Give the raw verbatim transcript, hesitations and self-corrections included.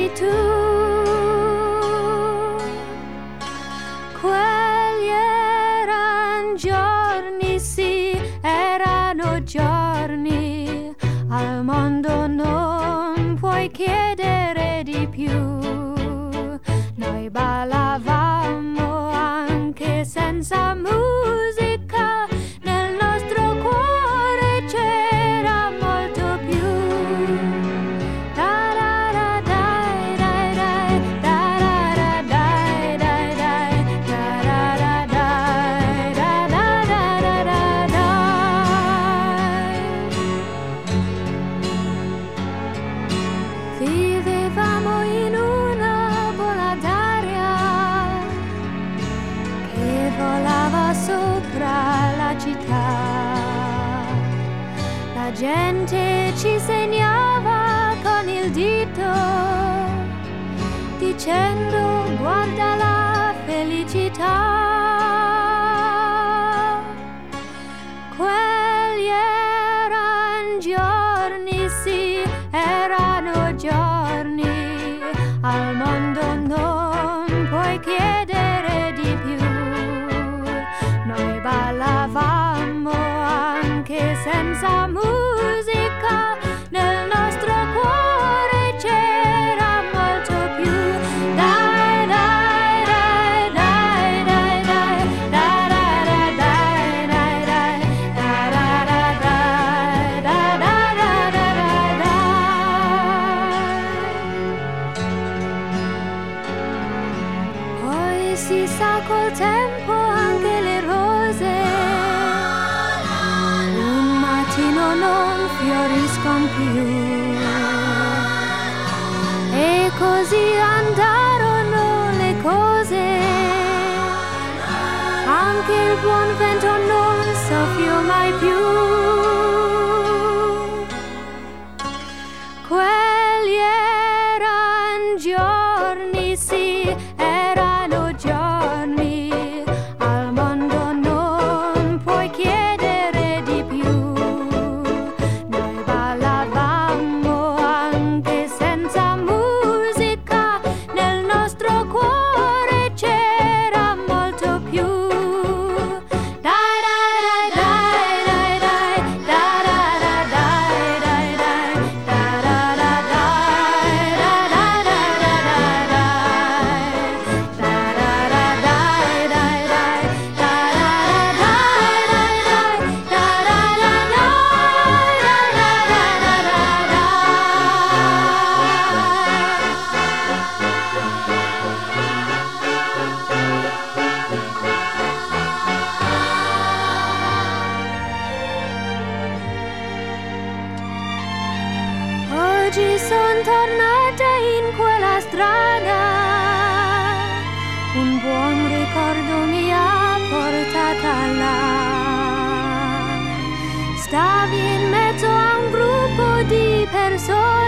sei tu. Quelli erano giorni, sì, erano giorni. Al mondo non puoi chiedere di più. Noi ballavamo anche senza musica. Nel nostro cuore c'era molto più. Vivevamo in una bolla d'aria che volava sopra la città. La gente ci segnava con il dito, dicendo guarda la felicità. Quelli erano giorni, sì, erano giorni. Al mondo non puoi chiedere di più. Noi ballavamo anche senza musica. Nel nostro cuore c'era molto più. Dai, dai, dai, dai, dai, dai, dai, dai, dai, dai, dai, dai, dai, dai, dai. Poi si sa col tempo anche le rose un mattino non fioriscono più. E così andarono le cose. Anche il buon vento non soffiò mai più. Quelli erano giorni, sì, erano giorni. Al mondo non puoi chiedere di più. Noi ballavamo anche senza musica. Nel nostro cuore c'era molto più. Dai, dai, dai, dai, dai, dai, dai, dai, dai, dai, Oggi son tornata in quella strada, un buon ricordo mi ha portata là. Stavi in mezzo a un gruppo di persone